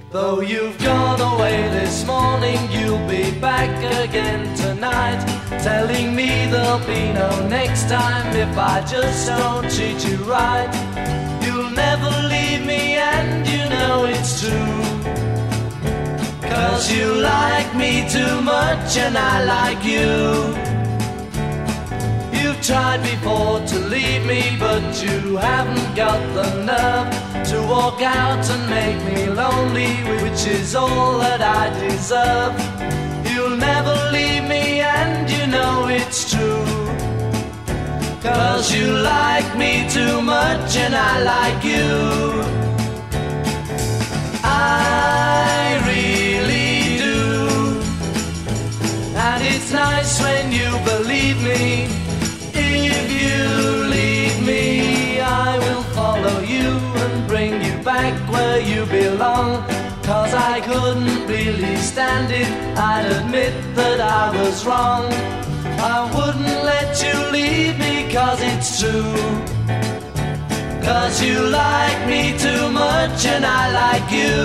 Though you've gone away this morning, you'll be back again tonight, telling me there'll be no next time if I just don't treat you right. You'll never leave me and you know it's true, 'cause you like me too much and I like you. You've tried before to leave me, but you haven't got the nerve to walk out and make me lonely, which is all that I deserve. You'll never leave me and you know it's true, 'cause you like me too much and I like you. I really do, and it's nice when you believe me. If you leave me, I will follow you and bring you back where you belong, 'cause I couldn't really stand it, I'd admit that I was wrong. I wouldn't let you leave me 'cause it's true, 'cause you like me too much and I like you.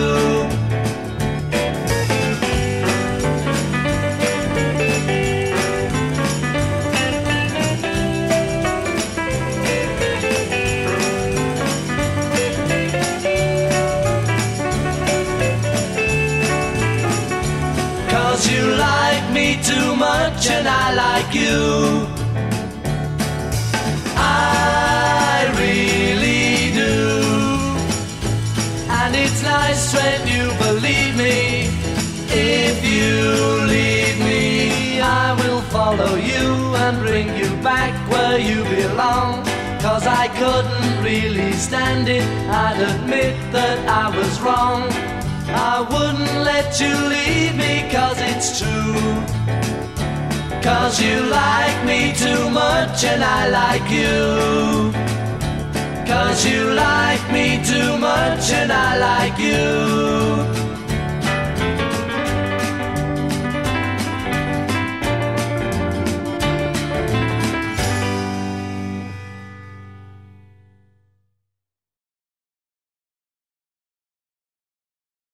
'Cause you like me too much and I like you. I really do, and it's nice when you believe me. If you leave me, I will follow you and bring you back where you belong, 'cause I couldn't really stand it, I'd admit that I was wrong. I wouldn't let you leave me 'cause it's true, 'cause you like me too much and I like you, 'cause you like me too much and I like you.